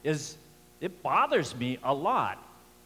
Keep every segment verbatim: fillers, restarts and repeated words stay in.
is, it bothers me a lot.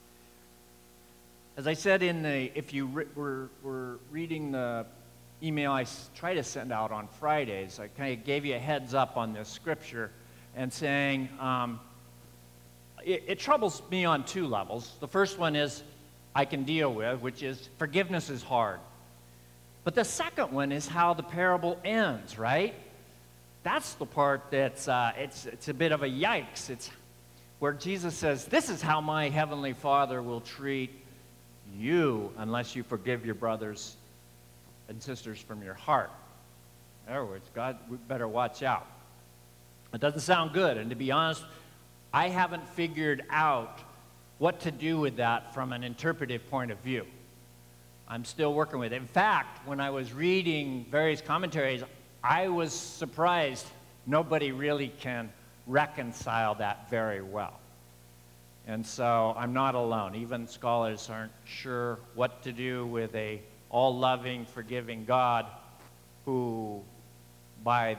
As I said in the, if you re- were, were reading the email I s- try to send out on Fridays, I kind of gave you a heads up on this scripture and saying, um, it, it troubles me on two levels. The first one is I can deal with, which is forgiveness is hard. But the second one is how the parable ends, right? That's the part that's, uh, it's, it's a bit of a yikes. It's where Jesus says, this is how my heavenly Father will treat you unless you forgive your brothers and sisters from your heart. In other words, God, we better watch out. It doesn't sound good, and to be honest, I haven't figured out what to do with that from an interpretive point of view. I'm still working with it. In fact, when I was reading various commentaries, I was surprised nobody really can reconcile that very well. And so I'm not alone. Even scholars aren't sure what to do with a all-loving, forgiving God who, by,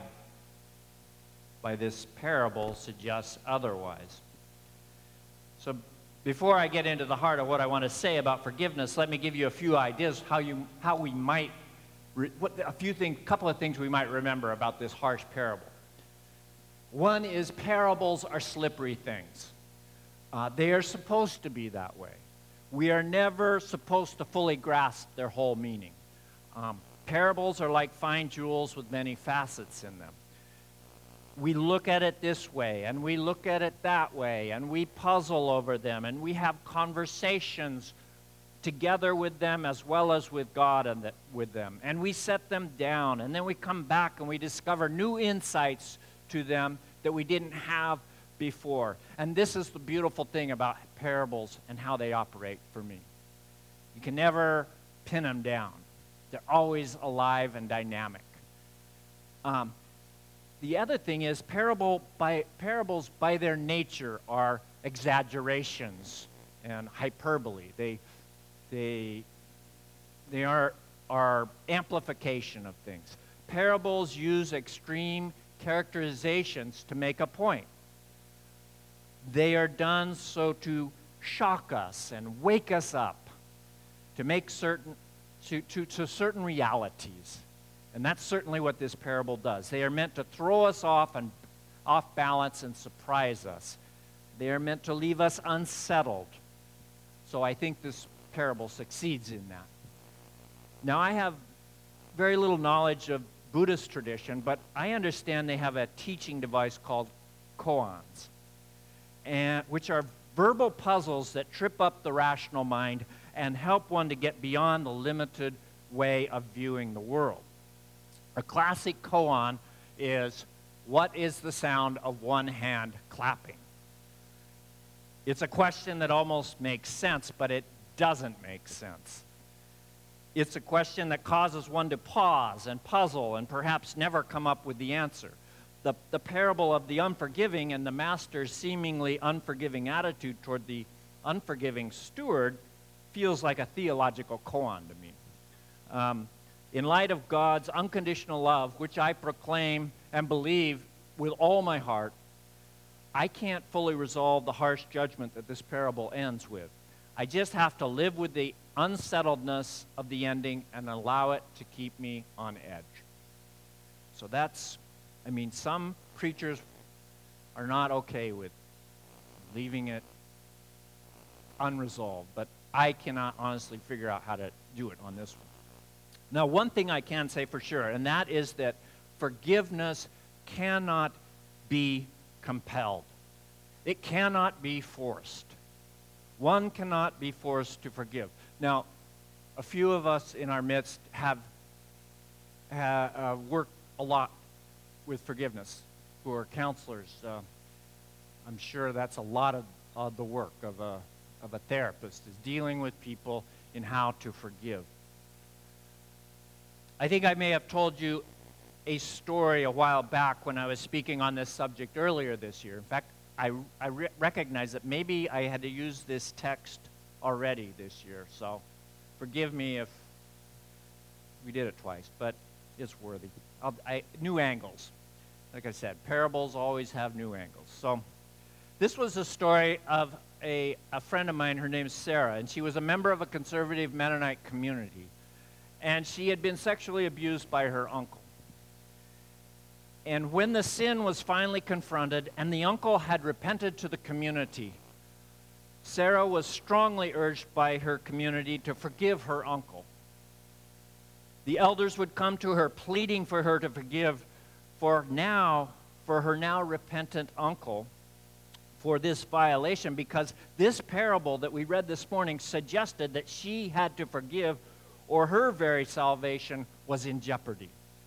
by this parable, suggests otherwise. So before I get into the heart of what I want to say about forgiveness, let me give you a few ideas how you how we might re, what a few things, couple of things we might remember about this harsh parable. One is parables are slippery things. Uh, they are supposed to be that way. We are never supposed to fully grasp their whole meaning. Um, parables are like fine jewels with many facets in them. We look at it this way, and we look at it that way, and we puzzle over them, and we have conversations together with them as well as with God and the, with them. And we set them down, and then we come back and we discover new insights to them that we didn't have before. And this is the beautiful thing about parables and how they operate for me. You can never pin them down. They're always alive and dynamic. Um, the other thing is parable by, parables by their nature are exaggerations and hyperbole. They, they, they are, are amplification of things. Parables use extreme characterizations to make a point. They are done so to shock us and wake us up, to make certain, to, to, to certain realities. And that's certainly what this parable does. They are meant to throw us off and off balance and surprise us. They are meant to leave us unsettled. So I think this parable succeeds in that. Now, I have very little knowledge of Buddhist tradition, but I understand they have a teaching device called koans, and which are verbal puzzles that trip up the rational mind and help one to get beyond the limited way of viewing the world. A classic koan is, what is the sound of one hand clapping? It's a question that almost makes sense, but it doesn't make sense. It's a question that causes one to pause and puzzle and perhaps never come up with the answer. The, the parable of the unforgiving and the master's seemingly unforgiving attitude toward the unforgiving steward feels like a theological koan to me. Um, in light of God's unconditional love, which I proclaim and believe with all my heart, I can't fully resolve the harsh judgment that this parable ends with. I just have to live with the unsettledness of the ending and allow it to keep me on edge. So that's, I mean, some preachers are not okay with leaving it unresolved, but I cannot honestly figure out how to do it on this one. Now, one thing I can say for sure, and that is that forgiveness cannot be compelled. It cannot be forced. One cannot be forced to forgive. Now, a few of us in our midst have uh, uh, worked a lot with forgiveness, who are counselors. Uh, I'm sure that's a lot of uh, the work of a, of a therapist, is dealing with people in how to forgive. I think I may have told you a story a while back when I was speaking on this subject earlier this year. In fact, I, I re- recognize that maybe I had to use this text already this year, so forgive me if we did it twice, but it's worthy. I'll, I, new angles. Like I said, parables always have new angles. So This was a story of a, a friend of mine. Her name is Sarah, and she was a member of a conservative Mennonite community. And she had been sexually abused by her uncle. And when the sin was finally confronted and the uncle had repented to the community, Sarah was strongly urged by her community to forgive her uncle. The elders would come to her pleading for her to forgive for now, for her now repentant uncle for this violation, because this parable that we read this morning suggested that she had to forgive or her very salvation was in jeopardy.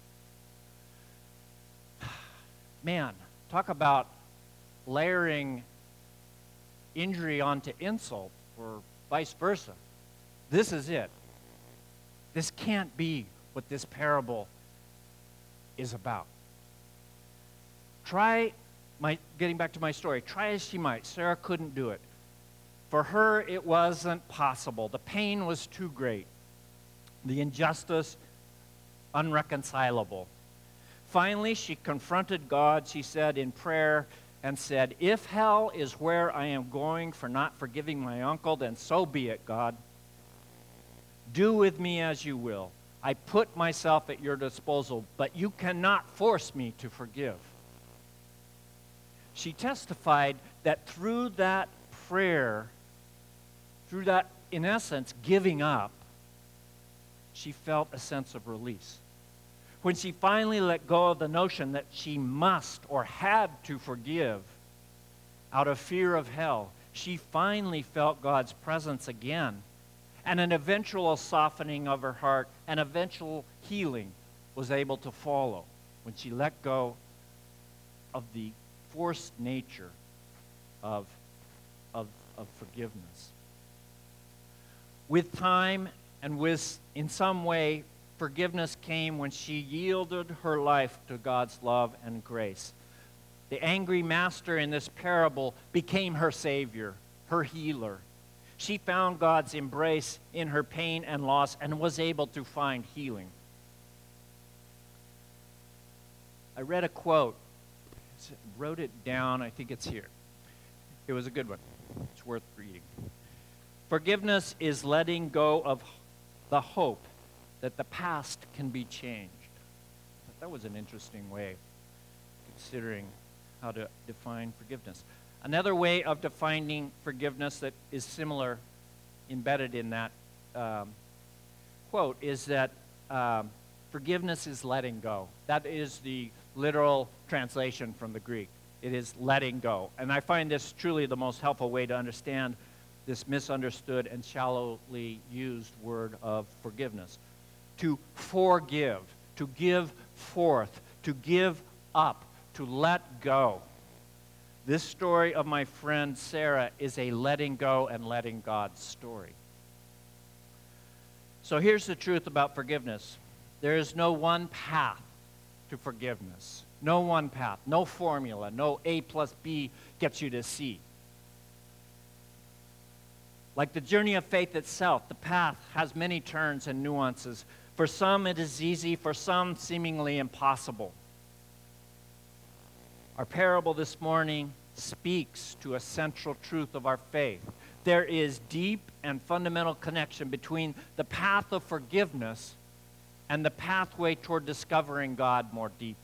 Man, talk about layering injury onto insult or vice versa. This is it. This can't be what this parable is about. Try, my, getting back to my story, try as she might, Sarah couldn't do it. For her, it wasn't possible. The pain was too great. The injustice, unreconcilable. Finally, she confronted God, she said in prayer, and said, "If hell is where I am going for not forgiving my uncle, then so be it, God. Do with me as you will. I put myself at your disposal, but you cannot force me to forgive." She testified that through that prayer, through that, in essence, giving up, she felt a sense of release. When she finally let go of the notion that she must or had to forgive out of fear of hell, she finally felt God's presence again, and an eventual softening of her heart, an eventual healing was able to follow when she let go of the forced nature of, of, of forgiveness. With time and with, in some way, forgiveness came when she yielded her life to God's love and grace. The angry master in this parable became her Savior, her healer. She found God's embrace in her pain and loss and was able to find healing. I read a quote, wrote it down, I think it's here. It was a good one. It's worth reading. Forgiveness is letting go of the hope that the past can be changed. That was an interesting way, considering how to define forgiveness. Another way of defining forgiveness that is similar, embedded in that um, quote, is that um, forgiveness is letting go. That is the literal translation from the Greek. It is letting go. And I find this truly the most helpful way to understand this misunderstood and shallowly used word of forgiveness. To forgive, to give forth, to give up, to let go. This story of my friend Sarah is a letting go and letting God story. So here's the truth about forgiveness. There is no one path to forgiveness. No one path, no formula, no A plus B gets you to C. Like the journey of faith itself, the path has many turns and nuances. For some, it is easy. For some, seemingly impossible. Our parable this morning speaks to a central truth of our faith. There is deep and fundamental connection between the path of forgiveness and the pathway toward discovering God more deeply.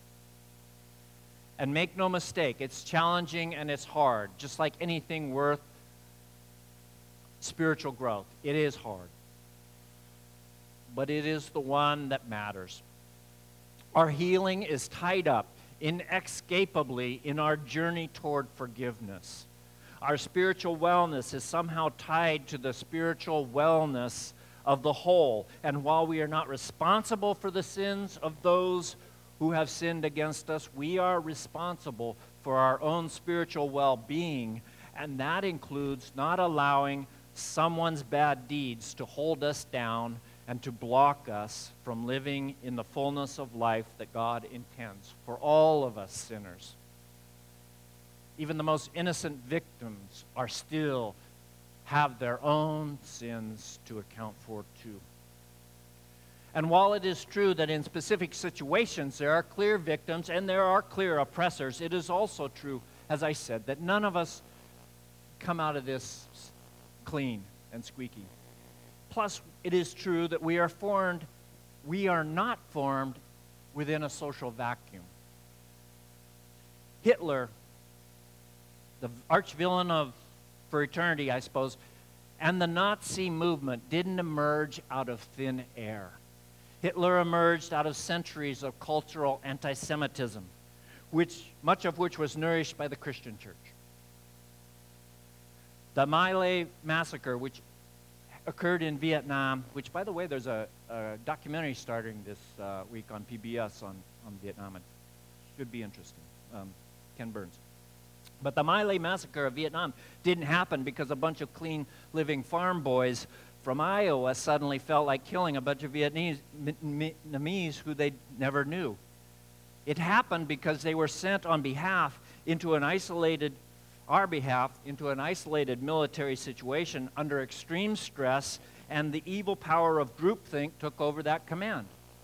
And make no mistake, it's challenging and it's hard. Just like anything worth spiritual growth, it is hard. But it is the one that matters. Our healing is tied up inescapably in our journey toward forgiveness. Our spiritual wellness is somehow tied to the spiritual wellness of the whole. And while we are not responsible for the sins of those who have sinned against us, we are responsible for our own spiritual well-being, and that includes not allowing someone's bad deeds to hold us down and to block us from living in the fullness of life that God intends for all of us sinners. Even the most innocent victims are still have their own sins to account for too. And while it is true that in specific situations there are clear victims and there are clear oppressors, it is also true as I said, that none of us come out of this clean and squeaky. Plus, it is true that we are formed, we are not formed within a social vacuum. Hitler, the arch-villain of for eternity, I suppose, and the Nazi movement didn't emerge out of thin air. Hitler emerged out of centuries of cultural anti-Semitism, which, much of which was nourished by the Christian church. The My Lai massacre, which occurred in Vietnam, which, by the way, there's a, a documentary starting this uh, week on P B S on, on Vietnam. It should be interesting. Um, Ken Burns. But the My Lai massacre of Vietnam didn't happen because a bunch of clean living farm boys from Iowa suddenly felt like killing a bunch of Vietnamese, Vietnamese who they never knew. It happened because they were sent on behalf into an isolated, our behalf, into an isolated military situation under extreme stress, and the evil power of groupthink took over that command.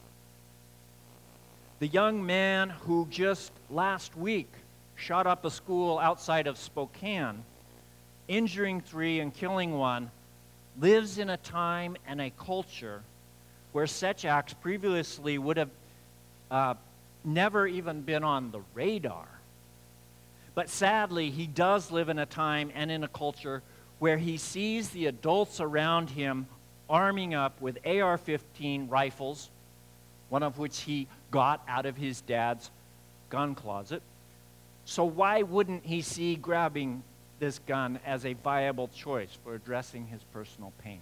The young man who just last week shot up a school outside of Spokane, injuring three and killing one, lives in a time and a culture where such acts previously would have uh, never even been on the radar. But sadly, he does live in a time and in a culture where he sees the adults around him arming up with A R fifteen rifles, one of which he got out of his dad's gun closet. So why wouldn't he see grabbing this gun as a viable choice for addressing his personal pain?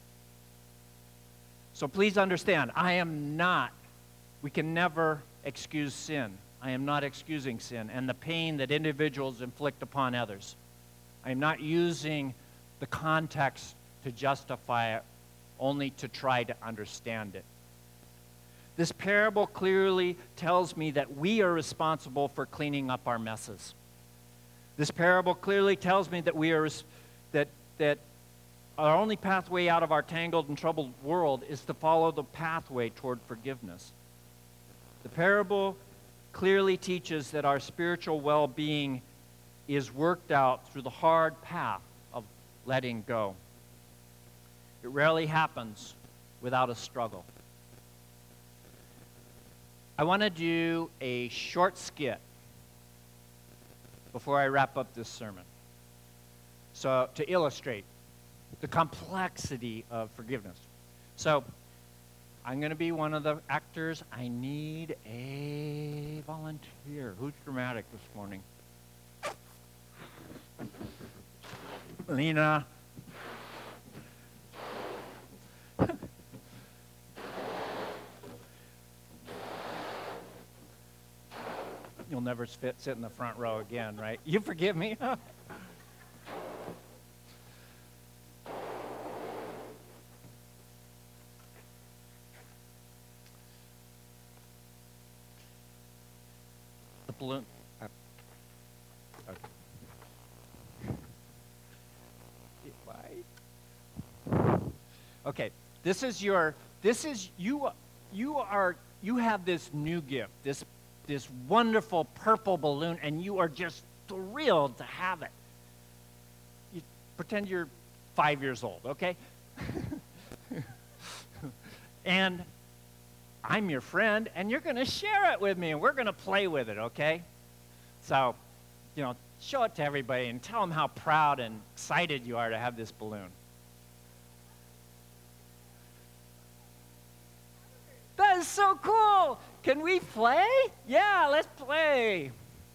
So please understand, I am not, we can never excuse sin. I am not excusing sin and the pain that individuals inflict upon others. I am not using the context to justify it, only to try to understand it. This parable clearly tells me that we are responsible for cleaning up our messes. This parable clearly tells me that we are that that our only pathway out of our tangled and troubled world is to follow the pathway toward forgiveness. The parable clearly teaches that our spiritual well-being is worked out through the hard path of letting go. It rarely happens without a struggle. I want to do a short skit before I wrap up this sermon. So, to illustrate the complexity of forgiveness. So, I'm going to be one of the actors. I need a volunteer. Who's dramatic this morning? Lena. You'll never fit, sit in the front row again, right? You forgive me? The balloon. Uh, okay. Okay. This is your. This is you. You are. You have this new gift. This. This wonderful purple balloon, and you are just thrilled to have it. You pretend you're five years old, okay? And I'm your friend, and you're going to share it with me, and we're going to play with it, okay? So, you know, show it to everybody and tell them how proud and excited you are to have this balloon. That is so cool! Can we play? Yeah, let's play.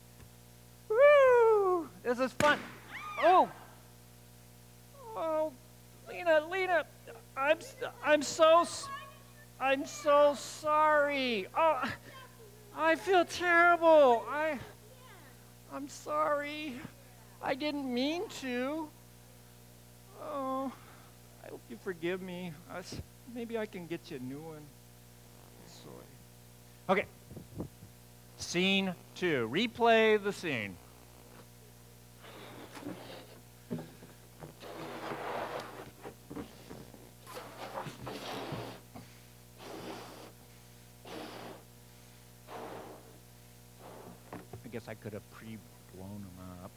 Woo! This is fun. Oh! Oh, Lena, Lena, I'm, I'm so, I'm so sorry. Oh, I feel terrible. I, I'm sorry. I didn't mean to. Oh, I hope you forgive me. I, maybe I can get you a new one. Sorry. Okay. Scene two. Replay the scene. I guess I could have pre blown them up.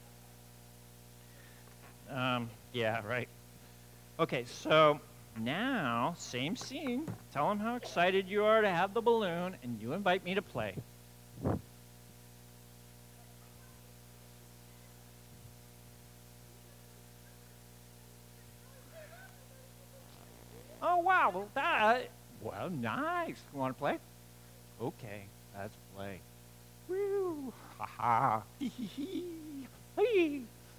But, um, yeah, right. Okay, so now, same scene. Tell them how excited you are to have the balloon, and you invite me to play. Oh, wow, well, that, well, nice. You want to play? Okay, let's play. Woo, ha ha, hee hee hee, hee.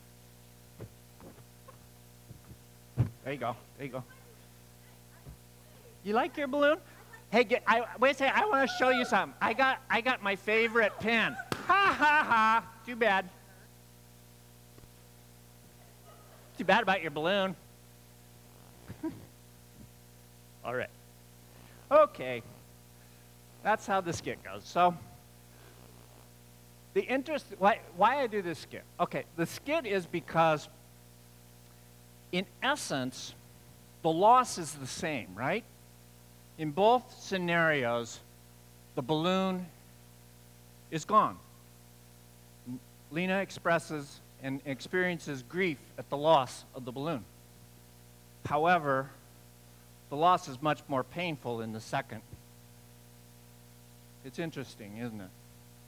There you go, there you go. You like your balloon? Hey, get, I, wait a second, I want to show you something. I got, I got my favorite pen. Ha ha ha, too bad. Too bad about your balloon. All right. Okay. That's how the skit goes. So, the interest, why, why I do this skit? Okay, the skit is because, in essence, the loss is the same, right? In both scenarios, the balloon is gone. Lena expresses and experiences grief at the loss of the balloon. However, the loss is much more painful in the second. It's interesting, isn't it?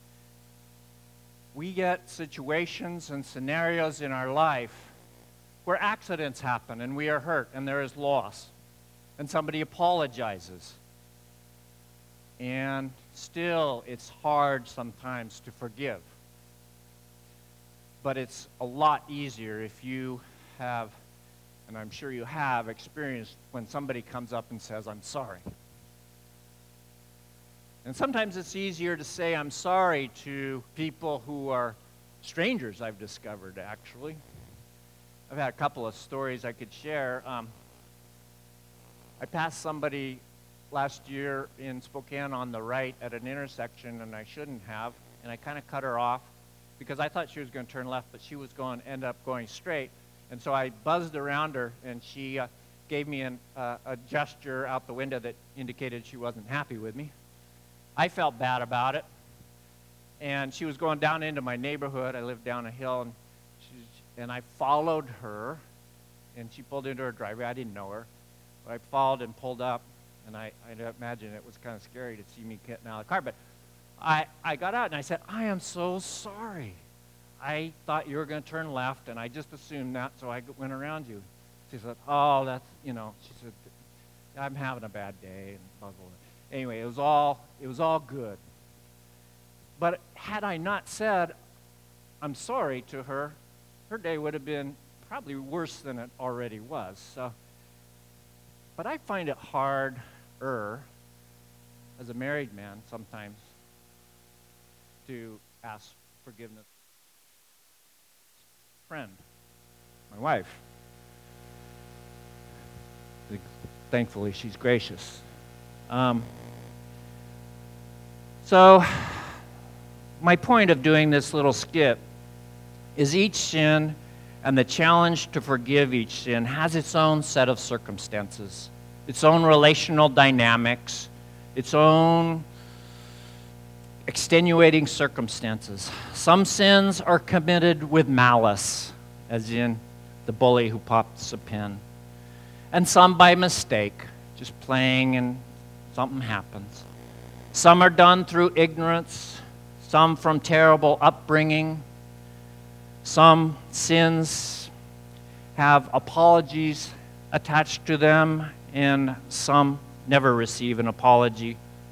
We get situations and scenarios in our life where accidents happen and we are hurt and there is loss and somebody apologizes. And still, it's hard sometimes to forgive. But it's a lot easier if you have, and I'm sure you have, experienced when somebody comes up and says, I'm sorry. And sometimes it's easier to say I'm sorry to people who are strangers, I've discovered, actually. I've had a couple of stories I could share. Um, I passed somebody last year in Spokane on the right at an intersection, and I shouldn't have, and I kind of cut her off because I thought she was going to turn left, but she was going to end up going straight. And so I buzzed around her, and she uh, gave me an, uh, a gesture out the window that indicated she wasn't happy with me. I felt bad about it. And she was going down into my neighborhood. I lived down a hill, and, she, and I followed her, and she pulled into her driveway. I didn't know her. But I followed and pulled up, and I, I imagine it was kind of scary to see me getting out of the car. But I, I got out, and I said, I am so sorry. I thought you were going to turn left, and I just assumed that, so I went around you. She said, oh, that's, you know, she said, I'm having a bad day, and blah, blah, blah. Anyway, it was all, it was all good. But had I not said, I'm sorry to her, her day would have been probably worse than it already was. So, but I find it harder, as a married man sometimes, to ask forgiveness. Friend, my wife. Thankfully, she's gracious. Um, so, my point of doing this little skit is each sin and the challenge to forgive each sin has its own set of circumstances, its own relational dynamics, its own extenuating circumstances. Some sins are committed with malice, as in the bully who pops a pin, and some by mistake, just playing and something happens. Some are done through ignorance, some from terrible upbringing. Some sins have apologies attached to them, and some never receive an apology.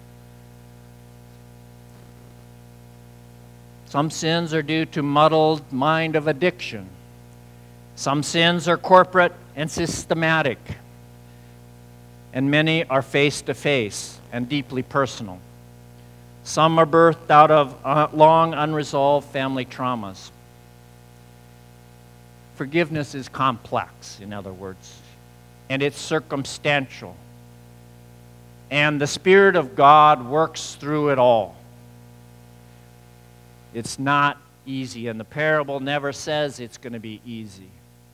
Some sins are due to muddled mind of addiction. Some sins are corporate and systematic, and many are face-to-face and deeply personal. Some are birthed out of uh, long unresolved family traumas. Forgiveness is complex, in other words, and it's circumstantial. And the Spirit of God works through it all. It's not easy, and the parable never says it's going to be easy.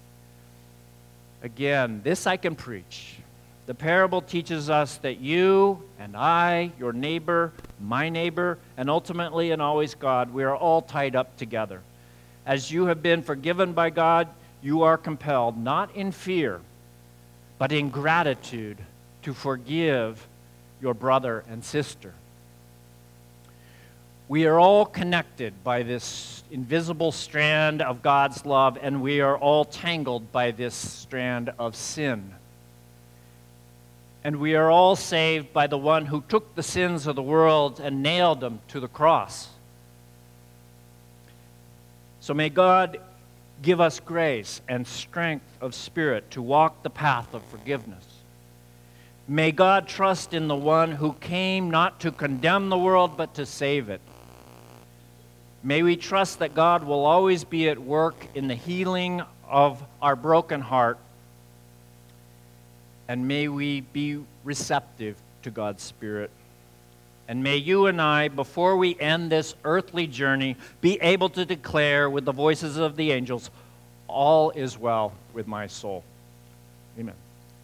Again, this I can preach. The parable teaches us that you and I, your neighbor, my neighbor, and ultimately and always God, we are all tied up together. As you have been forgiven by God, you are compelled, not in fear, but in gratitude, to forgive your brother and sister. We are all connected by this invisible strand of God's love, and we are all tangled by this strand of sin. And we are all saved by the one who took the sins of the world and nailed them to the cross. So may God give us grace and strength of spirit to walk the path of forgiveness. May God trust in the one who came not to condemn the world, but to save it. May we trust that God will always be at work in the healing of our broken heart. And may we be receptive to God's Spirit. And may you and I, before we end this earthly journey, be able to declare with the voices of the angels, all is well with my soul. Amen.